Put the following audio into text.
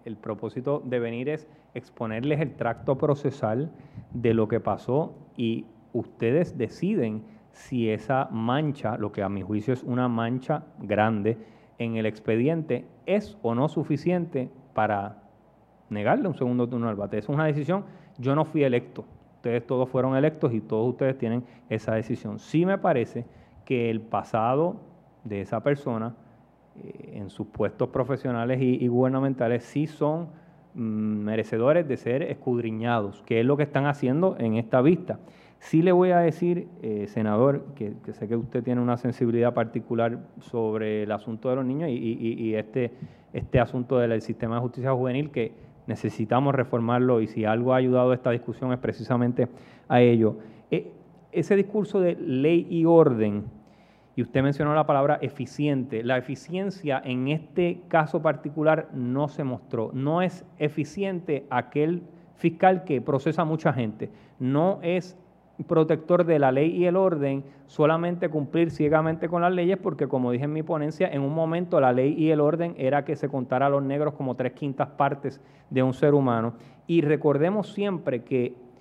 el propósito de venir es exponerles el tracto procesal de lo que pasó y ustedes deciden si esa mancha, lo que a mi juicio es una mancha grande en el expediente, es o no suficiente para negarle un segundo turno al bate. Es una decisión, yo no fui electo, ustedes todos fueron electos y todos ustedes tienen esa decisión. Sí me parece que el pasado de esa persona en sus puestos profesionales y gubernamentales sí son merecedores de ser escudriñados, que es lo que están haciendo en esta vista. Sí le voy a decir, senador, que sé que usted tiene una sensibilidad particular sobre el asunto de los niños y este asunto del sistema de justicia juvenil, que necesitamos reformarlo y si algo ha ayudado a esta discusión es precisamente a ello. Ese discurso de ley y orden, y usted mencionó la palabra eficiente, la eficiencia en este caso particular no se mostró. No es eficiente aquel fiscal que procesa mucha gente, no es protector de la ley y el orden solamente cumplir ciegamente con las leyes, porque como dije en mi ponencia, en un momento la ley y el orden era que se contara a los negros como 3/5 partes de un ser humano. Y recordemos siempre que